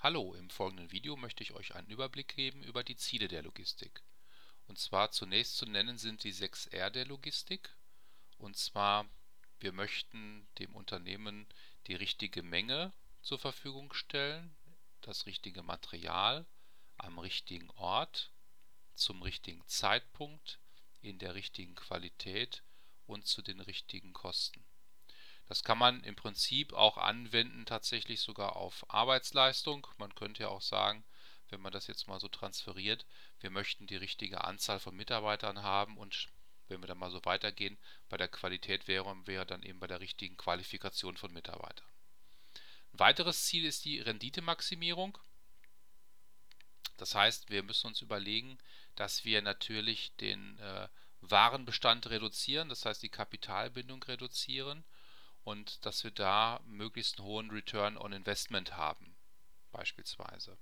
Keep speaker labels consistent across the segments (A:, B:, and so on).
A: Hallo, im folgenden Video möchte ich euch einen Überblick geben über die Ziele der Logistik. Und zwar zunächst zu nennen sind die 6 R der Logistik. Und zwar, wir möchten dem Unternehmen die richtige Menge zur Verfügung stellen, das richtige Material am richtigen Ort, zum richtigen Zeitpunkt, in der richtigen Qualität und zu den richtigen Kosten. Das kann man im Prinzip auch anwenden, tatsächlich sogar auf Arbeitsleistung. Man könnte ja auch sagen, wenn man das jetzt mal so transferiert, wir möchten die richtige Anzahl von Mitarbeitern haben und wenn wir dann mal so weitergehen, bei der Qualität wäre dann eben bei der richtigen Qualifikation von Mitarbeitern. Ein weiteres Ziel ist die Renditemaximierung. Das heißt, wir müssen uns überlegen, dass wir natürlich den Warenbestand reduzieren, das heißt die Kapitalbindung reduzieren und dass wir da möglichst einen hohen Return on Investment haben, beispielsweise.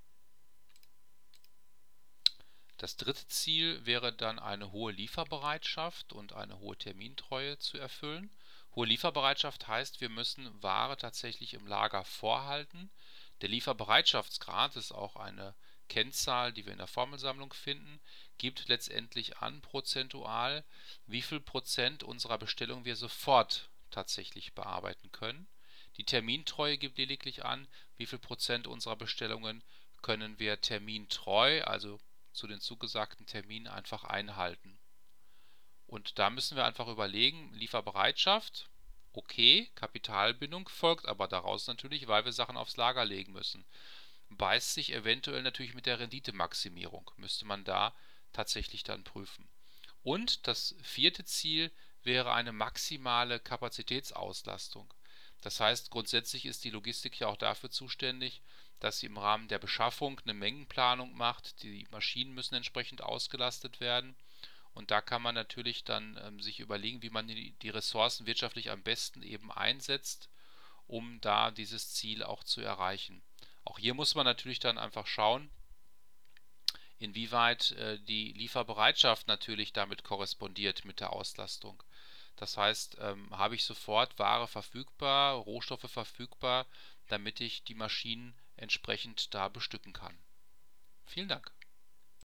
A: Das dritte Ziel wäre dann eine hohe Lieferbereitschaft und eine hohe Termintreue zu erfüllen. Hohe Lieferbereitschaft heißt, wir müssen Ware tatsächlich im Lager vorhalten. Der Lieferbereitschaftsgrad ist auch eine Kennzahl, die wir in der Formelsammlung finden, gibt letztendlich an prozentual, wie viel Prozent unserer Bestellung wir sofort tatsächlich bearbeiten können. Die Termintreue gibt lediglich an, wie viel Prozent unserer Bestellungen können wir termintreu, also zu den zugesagten Terminen einfach einhalten. Und da müssen wir einfach überlegen, Lieferbereitschaft, okay, Kapitalbindung folgt aber daraus natürlich, weil wir Sachen aufs Lager legen müssen. Beißt sich eventuell natürlich mit der Renditemaximierung, müsste man da tatsächlich dann prüfen. Und das vierte Ziel wäre eine maximale Kapazitätsauslastung. Das heißt, grundsätzlich ist die Logistik ja auch dafür zuständig, dass sie im Rahmen der Beschaffung eine Mengenplanung macht. Die Maschinen müssen entsprechend ausgelastet werden. Und da kann man natürlich dann sich überlegen, wie man die Ressourcen wirtschaftlich am besten eben einsetzt, um da dieses Ziel auch zu erreichen. Auch hier muss man natürlich dann einfach schauen, inwieweit die Lieferbereitschaft natürlich damit korrespondiert mit der Auslastung. Das heißt, habe ich sofort Ware verfügbar, Rohstoffe verfügbar, damit ich die Maschinen entsprechend da bestücken kann. Vielen Dank.